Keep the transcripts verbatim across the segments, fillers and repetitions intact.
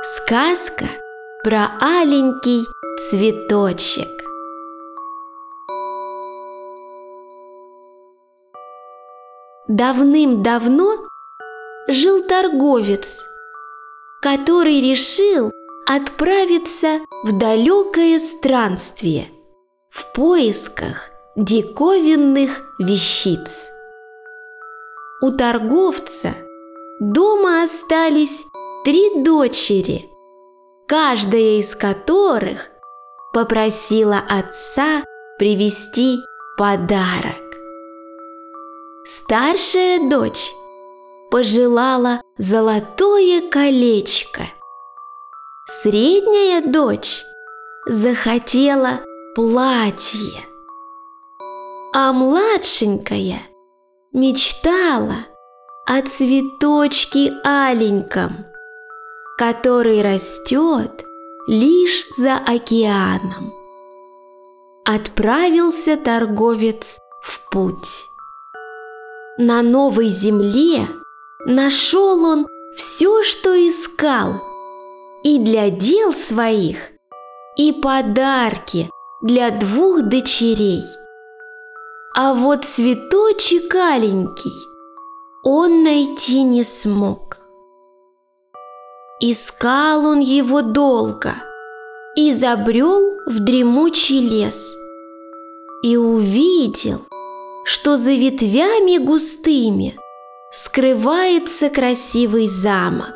Сказка про аленький цветочек. Давным-давно жил торговец, который решил отправиться в далекое странствие в поисках диковинных вещиц. У торговца дома остались три дочери, каждая из которых попросила отца привезти подарок. Старшая дочь пожелала золотое колечко, средняя дочь захотела платье, а младшенькая мечтала о цветочке аленьком, который растет лишь за океаном. Отправился торговец в путь. На новой земле нашел он все, что искал, и для дел своих, и подарки для двух дочерей. А вот цветочек аленький он найти не смог. Искал он его долго и забрел в дремучий лес, и увидел, что за ветвями густыми скрывается красивый замок.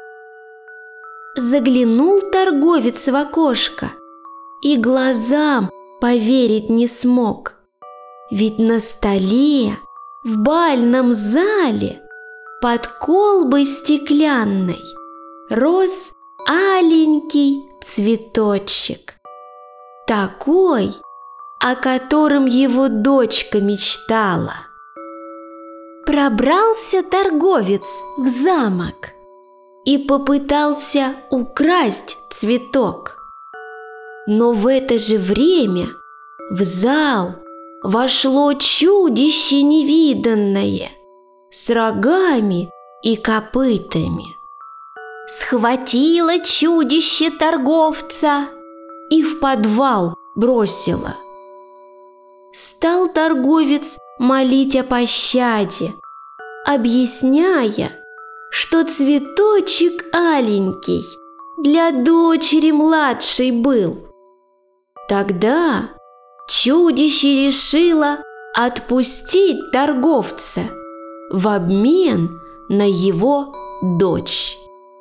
Заглянул торговец в окошко и глазам поверить не смог, ведь на столе в бальном зале под колбой стеклянной рос аленький цветочек, такой, о котором его дочка мечтала. Пробрался торговец в замок и попытался украсть цветок. Но в это же время в зал вошло чудище невиданное с рогами и копытами. Схватило чудище торговца и в подвал бросило. Стал торговец молить о пощаде, объясняя, что цветочек аленький для дочери младшей был. Тогда чудище решило отпустить торговца в обмен на его дочь.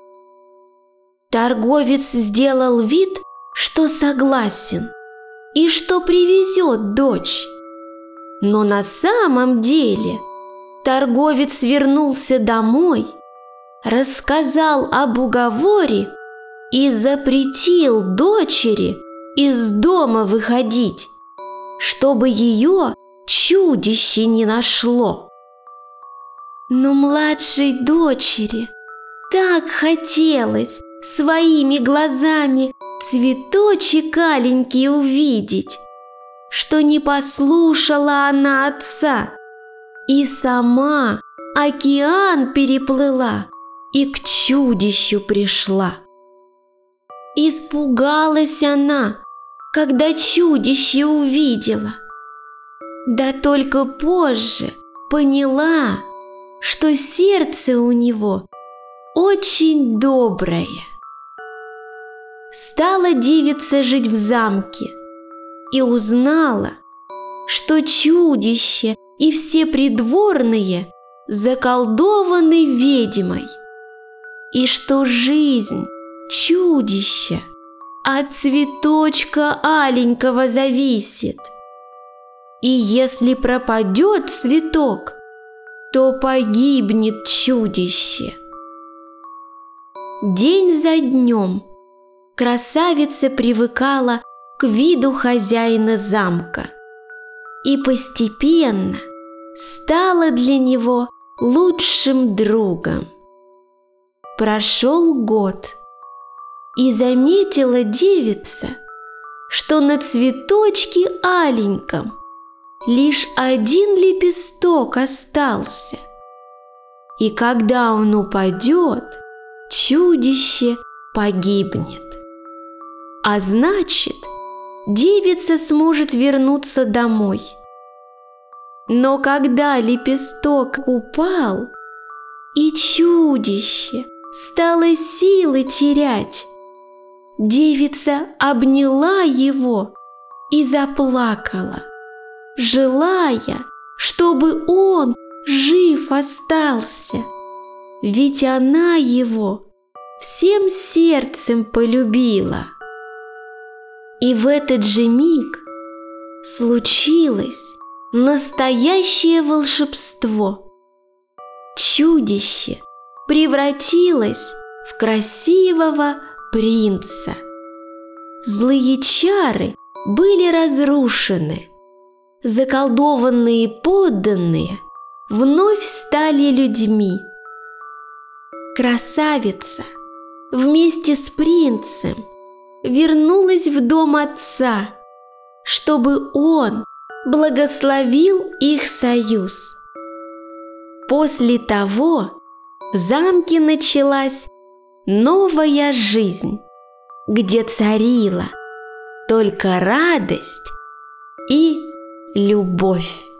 Торговец сделал вид, что согласен и что привезет дочь. Но на самом деле торговец вернулся домой, рассказал об уговоре и запретил дочери из дома выходить, чтобы ее чудище не нашло. Но младшей дочери так хотелось своими глазами цветочек аленький увидеть, что не послушала она отца и сама океан переплыла и к чудищу пришла. Испугалась она, когда чудище увидела, да только позже поняла, что сердце у него очень доброе. Стала девица жить в замке и узнала, что чудище и все придворные заколдованы ведьмой, и что жизнь чудища от цветочка аленького зависит. И если пропадет цветок, то погибнет чудище. День за днем красавица привыкала к виду хозяина замка и постепенно стала для него лучшим другом. Прошел год, и заметила девица, что на цветочке аленьком лишь один лепесток остался, и когда он упадет, чудище погибнет. А значит, девица сможет вернуться домой. Но когда лепесток упал, и чудище стало силы терять, девица обняла его и заплакала, желая, чтобы он жив остался, ведь она его всем сердцем полюбила. И в этот же миг случилось настоящее волшебство. Чудище превратилось в красивого принца. Злые чары были разрушены. Заколдованные подданные вновь стали людьми. Красавица вместе с принцем вернулась в дом отца, чтобы он благословил их союз. После того в замке началась новая жизнь, где царила только радость и любовь.